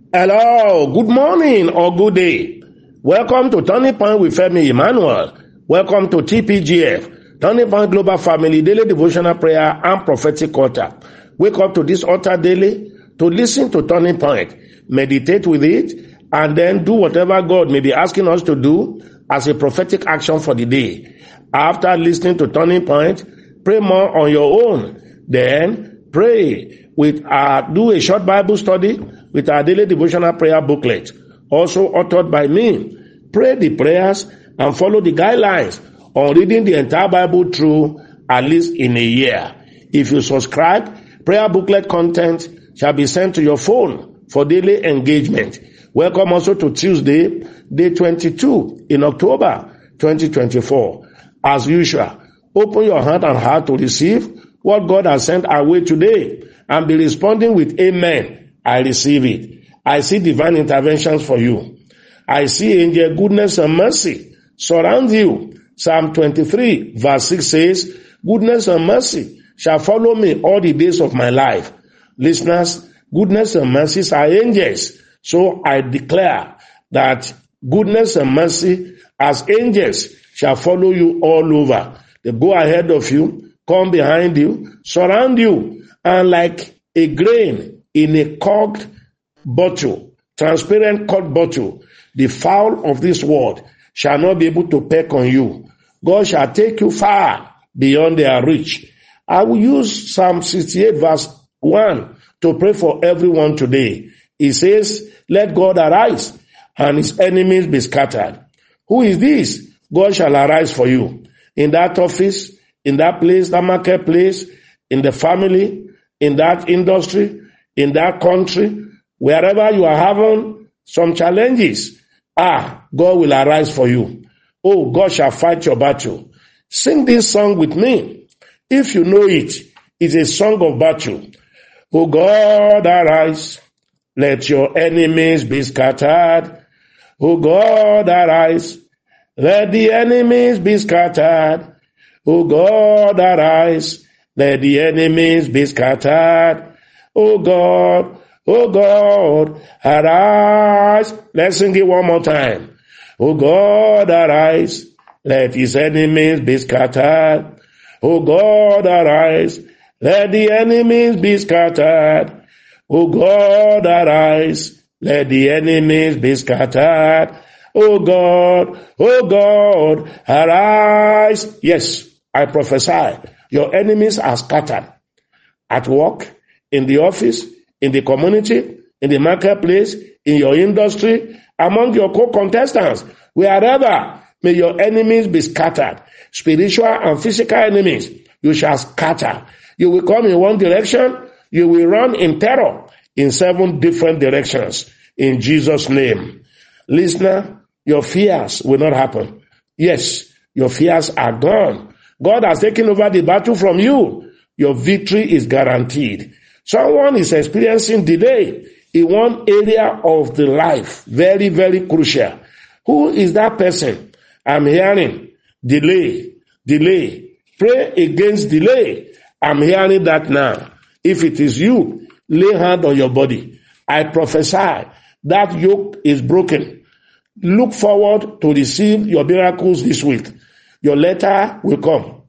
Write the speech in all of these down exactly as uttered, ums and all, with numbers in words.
Hello, good morning or good day. Welcome to Turning Point with Femi Emmanuel. Welcome to T P G F, Turning Point Global Family Daily Devotional Prayer and Prophetic Altar. Wake up to this altar daily to listen to Turning Point, meditate with it, and then do whatever God may be asking us to do as a prophetic action for the day. After listening to Turning Point, pray more on your own. Then pray with uh, do a short Bible study with our daily devotional prayer booklet, also authored by me. Pray the prayers and follow the guidelines on reading the entire Bible through at least in a year. If you subscribe, prayer booklet content shall be sent to your phone for daily engagement. Welcome also to Tuesday, day twenty-two in October twenty twenty-four. As usual, open your heart and heart to receive what God has sent our way today and be responding with amen. I receive it. I see divine interventions for you. I see angel goodness and mercy surround you. Psalm twenty-three verse six says, goodness and mercy shall follow me all the days of my life. Listeners, goodness and mercy are angels. So I declare that goodness and mercy as angels shall follow you all over. They go ahead of you, come behind you, surround you, and like a grain in a corked bottle, transparent corked bottle, the fowl of this world shall not be able to peck on you. God shall take you far beyond their reach. I will use Psalm sixty-eight verse one to pray for everyone today. It says, let God arise and his enemies be scattered. Who is this? God shall arise for you. In that office, in that place, that marketplace, in the family, in that industry, in that country, wherever you are having some challenges, ah, God will arise for you. Oh, God shall fight your battle. Sing this song with me. If you know it, it's a song of battle. Oh, God, arise. Let your enemies be scattered. Oh, God, arise. Let the enemies be scattered. Oh, God, arise. Let the enemies be scattered. Oh God, oh God, arise. Let's sing it one more time. Oh God, arise. Let his enemies be scattered. Oh God, arise. Let the enemies be scattered. Oh God, arise. Let the enemies be scattered. Oh God, oh God, arise. Yes, I prophesy. Your enemies are scattered at work, in the office, in the community, in the marketplace, in your industry, among your co-contestants, wherever, may your enemies be scattered. Spiritual and physical enemies, you shall scatter. You will come in one direction, you will run in terror in seven different directions. In Jesus' name. Listener, your fears will not happen. Yes, your fears are gone. God has taken over the battle from you. Your victory is guaranteed. Someone is experiencing delay in one area of the life. Very, very crucial. Who is that person? I'm hearing delay, delay. Pray against delay. I'm hearing that now. If it is you, lay hand on your body. I prophesy that yoke is broken. Look forward to receive your miracles this week. Your letter will come.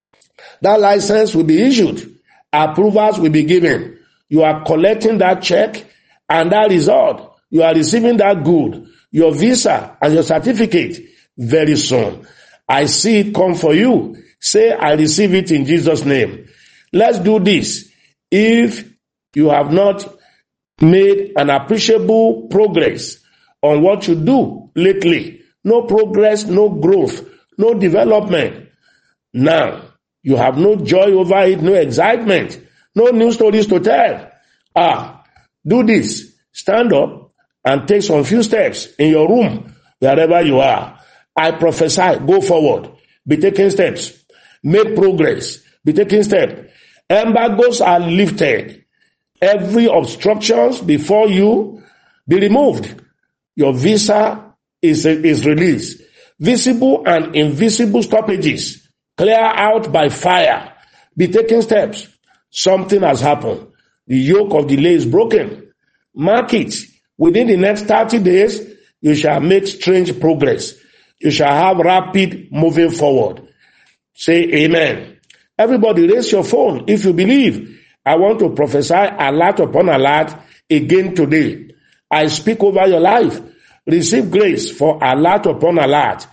That license will be issued. Approvals will be given. You are collecting that check, and that result, you are receiving that good, your visa and your certificate very soon. I see it come for you. Say, I receive it in Jesus' name. Let's do this. If you have not made an appreciable progress on what you do lately, no progress, no growth, no development, now you have no joy over it, no excitement, no new stories to tell. Ah, do this. Stand up and take some few steps in your room, wherever you are. I prophesy, go forward. Be taking steps. Make progress. Be taking steps. Embargoes are lifted. Every obstructions before you be removed. Your visa is, is released. Visible and invisible stoppages clear out by fire. Be taking steps. Something has happened. The yoke of delay is broken. Mark it. Within the next thirty days, you shall make strange progress. You shall have rapid moving forward. Say amen. Everybody raise your phone if you believe. I want to prophesy alert upon alert again today. I speak over your life. Receive grace for alert upon alert.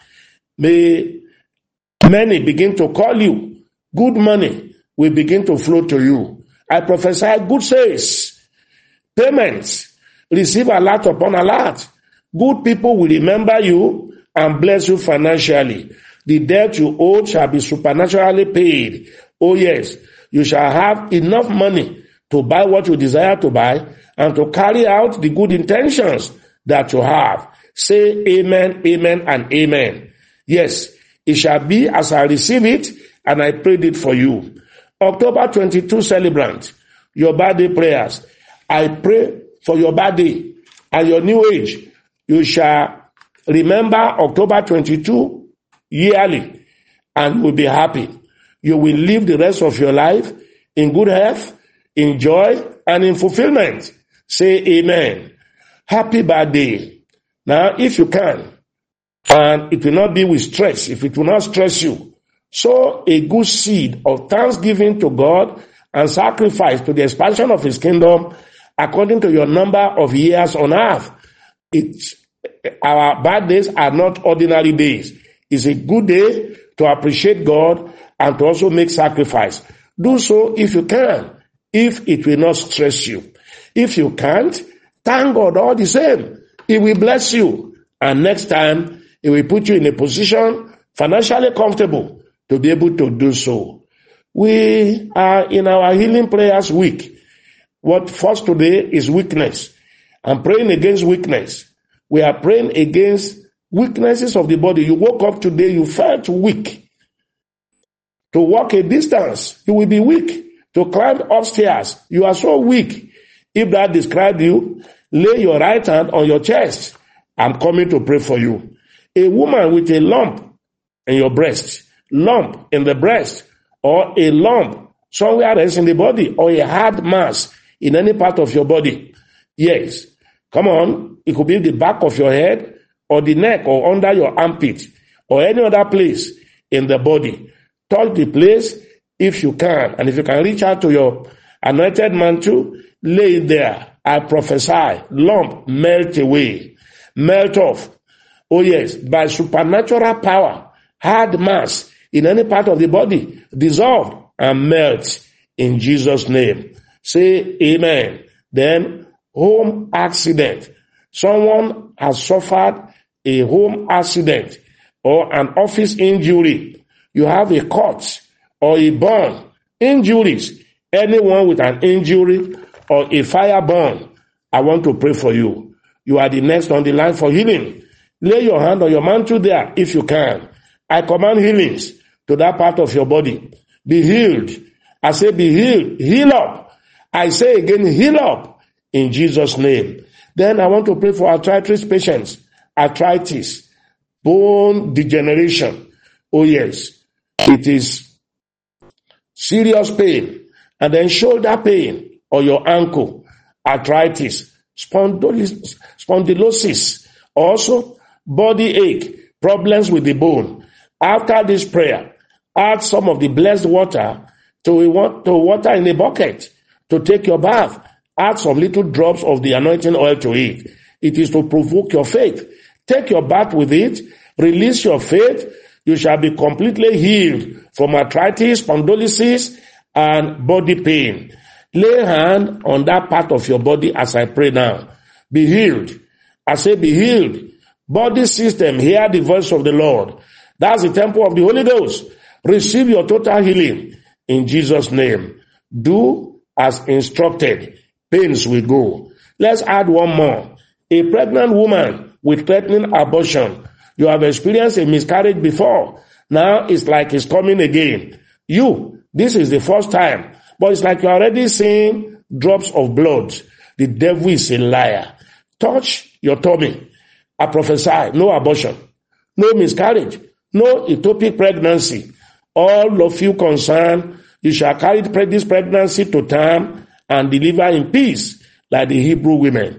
May many begin to call you. Good money will begin to flow to you. I prophesy good sales, payments, receive alert upon alert. Good people will remember you and bless you financially. The debt you owe shall be supernaturally paid. Oh yes, you shall have enough money to buy what you desire to buy and to carry out the good intentions that you have. Say amen, amen, and amen. Yes, it shall be as I receive it and I prayed it for you. October twenty-second celebrant, your birthday prayers. I pray for your birthday and your new age. You shall remember October twenty-second yearly and will be happy. You will live the rest of your life in good health, in joy, and in fulfillment. Say amen. Happy birthday. Now, if you can, and it will not be with stress, if it will not stress you, sow a good seed of thanksgiving to God and sacrifice to the expansion of his kingdom according to your number of years on earth. It's, our birthdays are not ordinary days. It's a good day to appreciate God and to also make sacrifice. Do so if you can, if it will not stress you. If you can't, thank God all the same. He will bless you. And next time, he will put you in a position financially comfortable to be able to do so. We are in our healing prayers week. What first today is weakness. I'm praying against weakness. We are praying against weaknesses of the body. You woke up today, you felt weak. To walk a distance, you will be weak. To climb upstairs, you are so weak. If that described you, lay your right hand on your chest. I'm coming to pray for you. A woman with a lump in your breast, lump in the breast, or a lump somewhere else in the body, or a hard mass in any part of your body. Yes. Come on. It could be the back of your head, or the neck, or under your armpit, or any other place in the body. Touch the place if you can. And if you can reach out to your anointed mantle, lay it there. I prophesy, lump, melt away, melt off. Oh yes, by supernatural power, hard mass in any part of the body, dissolve and melt in Jesus' name. Say amen. Then, home accident. Someone has suffered a home accident or an office injury. You have a cut or a burn. Injuries. Anyone with an injury or a fire burn, I want to pray for you. You are the next on the line for healing. Lay your hand on your mantle there if you can. I command healings to that part of your body. Be healed. I say be healed. Heal up. I say again, heal up in Jesus' name. Then I want to pray for arthritis patients. Arthritis. Bone degeneration. Oh yes. It is serious pain. And then shoulder pain or your ankle. Arthritis. Spondylosis. Spondylosis. Also, body ache. Problems with the bone. After this prayer, add some of the blessed water to, to water in a bucket to take your bath. Add some little drops of the anointing oil to it. It is to provoke your faith. Take your bath with it. Release your faith. You shall be completely healed from arthritis, spondylosis, and body pain. Lay hand on that part of your body as I pray now. Be healed. I say be healed. Body system, hear the voice of the Lord. That's the temple of the Holy Ghost. Receive your total healing in Jesus' name. Do as instructed. Pains will go. Let's add one more. A pregnant woman with threatening abortion. You have experienced a miscarriage before. Now it's like it's coming again. You, this is the first time. But it's like you're already seeing drops of blood. The devil is a liar. Touch your tummy. I prophesy, no abortion, no miscarriage, no ectopic pregnancy. All of you concerned, you shall carry this pregnancy to term and deliver in peace like the Hebrew women.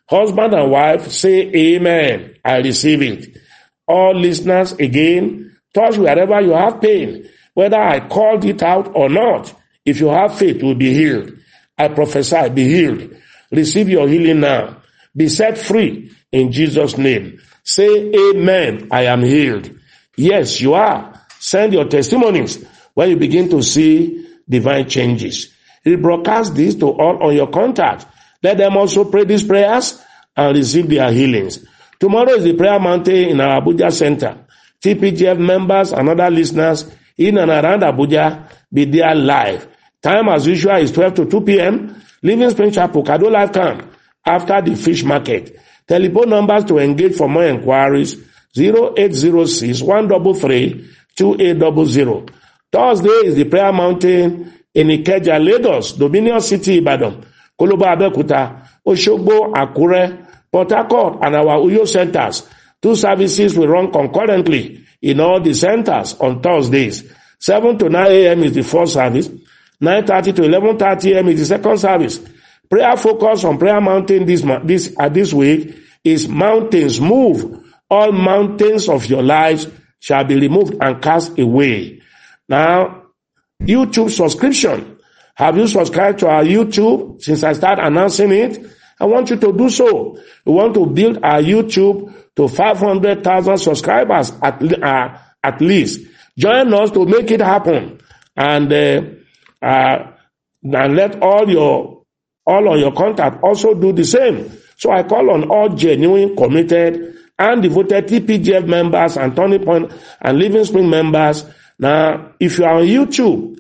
Husband and wife, say amen. I receive it. All listeners, again, touch wherever you have pain, whether I called it out or not. If you have faith, you will be healed. I prophesy, be healed. Receive your healing now. Be set free in Jesus' name. Say amen. I am healed. Yes, you are. Send your testimonies when you begin to see divine changes. Rebroadcast this to all on your contact. Let them also pray these prayers and receive their healings. Tomorrow is the prayer mountain in our Abuja center. T P G F members and other listeners in and around Abuja be there live. Time as usual is twelve to two p.m. Living Spring Chapel, Kado Live Camp, after the fish market. Telephone numbers to engage for more inquiries, zero eight zero six, one three three, two eight zero zero. Thursday is the prayer mountain in Ikeja, Lagos, Dominion City, Ibadan, Koloba, Abeokuta, Oshogbo, Akure, Port Harcourt, and our Uyo centers. Two services will run concurrently in all the centers on Thursdays. seven to nine a.m. is the first service. nine thirty to eleven thirty a.m. is the second service. Prayer focus on Prayer Mountain this this uh, this week is mountains move. All mountains of your lives shall be removed and cast away. Now, YouTube subscription. Have you subscribed to our YouTube since I started announcing it? I want you to do so. We want to build our YouTube to five hundred thousand subscribers at, uh, at least. Join us to make it happen. And, uh, uh, and let all your, all of your contact also do the same. So I call on all genuine, committed, and devoted T P G F members and Turning Point and Living Spring members. Now, if you are on YouTube,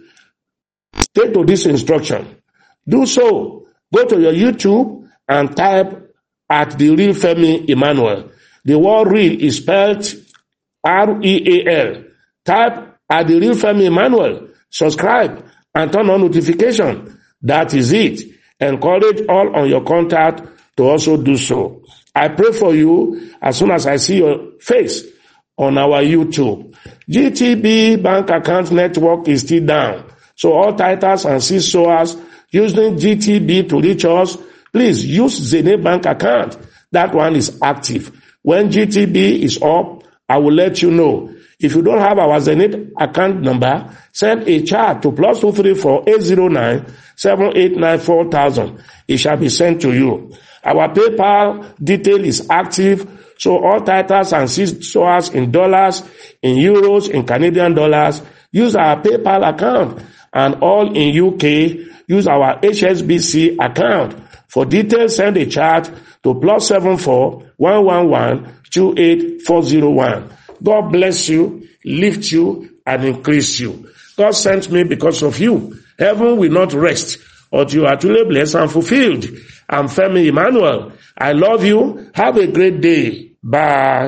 stay to this instruction. Do so. Go to your YouTube and type at the real Femi Emmanuel. The word real is spelled R E A L. Type at the real Femi Emmanuel. Subscribe and turn on notification. That is it. Encourage all on your contact to also do so. I pray for you as soon as I see your face on our YouTube. G T B bank account network is still down. So all titles and seed sowers using G T B to reach us, please use Zenith bank account. That one is active. When G T B is up, I will let you know. If you don't have our Zenith account number, send a chat to plus two three four eight zero nine seven eight nine four thousand. It shall be sent to you. Our PayPal detail is active. So all titles and seed sowers in dollars, in euros, in Canadian dollars, use our PayPal account. And all in U K, use our H S B C account. For details, send a chat to plus seven four one one one two eight four zero one. God bless you, lift you, and increase you. God sent me because of you. Heaven will not rest until you are truly blessed and fulfilled. I'm Femi Emmanuel. I love you. Have a great day. Bye.